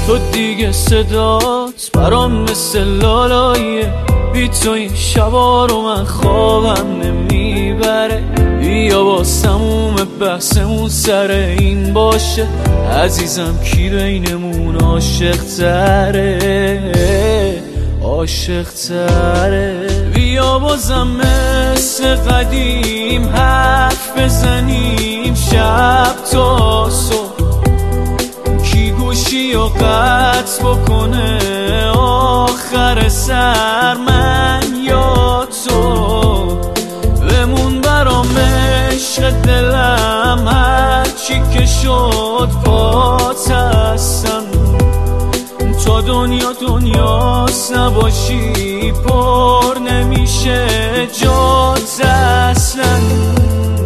تو دیگه صدات برام مثل لالاییه، بی تو این شبا رو من خوابم نمیبره. بیا با تموم بحثمون سر این باشه، عزیزم کی بینمون عاشق تره، عاشق تره. بیا بازم مثل قدیم حرف بزنیم شب تا صبح، کی گوشی و قطع بکنه آخر سر، من یا تو. بمون برام عشق دلم، هرچی که شد پات هستم، تا دنیا دنیاست نباشی پر نمیشه جات اصلا.